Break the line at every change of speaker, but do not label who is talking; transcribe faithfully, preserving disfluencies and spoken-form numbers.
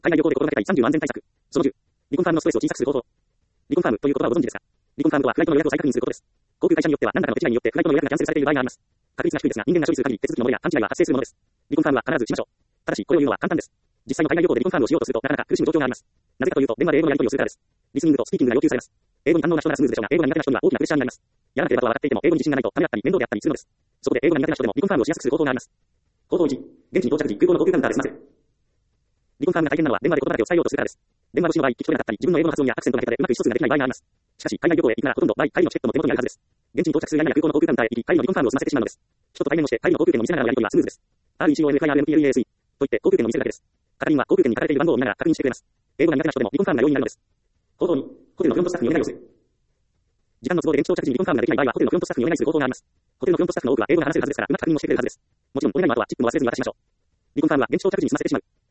海外旅行で心がけたいさんじゅう安全対策。そのじゅう。離婚ファームのストレスを小さくする方法。離婚ファームという言葉をご存知ですか？離婚ファームとはフライトの予約を再確認することです。航空会社によっては何らかの手違いによってフライトの予約がキャンセルされている場合があります。確率が低いですが、人間が処理する限り手続きの漏れや勘違いは発生するものです。離婚ファームは必ずしましょう。ただし、これを言うのは簡単です。実際の海外旅行で離婚ファームをしようとするとなかなか苦しむ状況があります。なぜかというと、電話で英語のやり取りをするからです。リスニングとスピーキングが要求されます。英語に堪能な人ならスムーズでしょうが、英語が苦手な人には大きなプレッシャーになります。やらなければとは分かっていても、英語に自信がないとためだったり面倒であったりするのです。そこで英語が苦手な人でも離婚ファームをしやすくする方法があります。方法いち、現地に到着時、空港の航空カウンターで済ませる。離婚ファームが大変なのは電話で言葉だけを伝えようとするからです。電話越しの場合、聞き取れなかったり、自分の英語の発音やアクセントが下手でうまく意思疎通ができない場合があります。しかし、海外旅行へ行くならほとんど場合、帰りのチケットも手元にあるはずです。現地に到着するやや空港の航空カウンターへ行き、帰りの離婚ファームを済ませてしまうのです。人と対面をして、帰りの航空券を見せながらのやり取りはスムーズです。アールイーシーオーエムエフアイアールエムピーエルイーエーエスイー と言って航空券を見せるだけです。係員は航空券に書かれている番号を見ながら確認してくれます。英語が苦手な人でも離婚ファームが容易になるのです。方法に、ホテルのフロントスタッフにお願いをする。時間の都合で現地到着時に離婚ファームができない場合は、ホテルのフロントスタッフにお願いする方法があります。ホテルのフロントスタッフの多くは英語が話せるはずですから、うまく確認もしてくれるはずです。もちろん、お願いの後はチップも忘れずに渡しましょう。離婚ファームは現地到着時に済ませてしまう。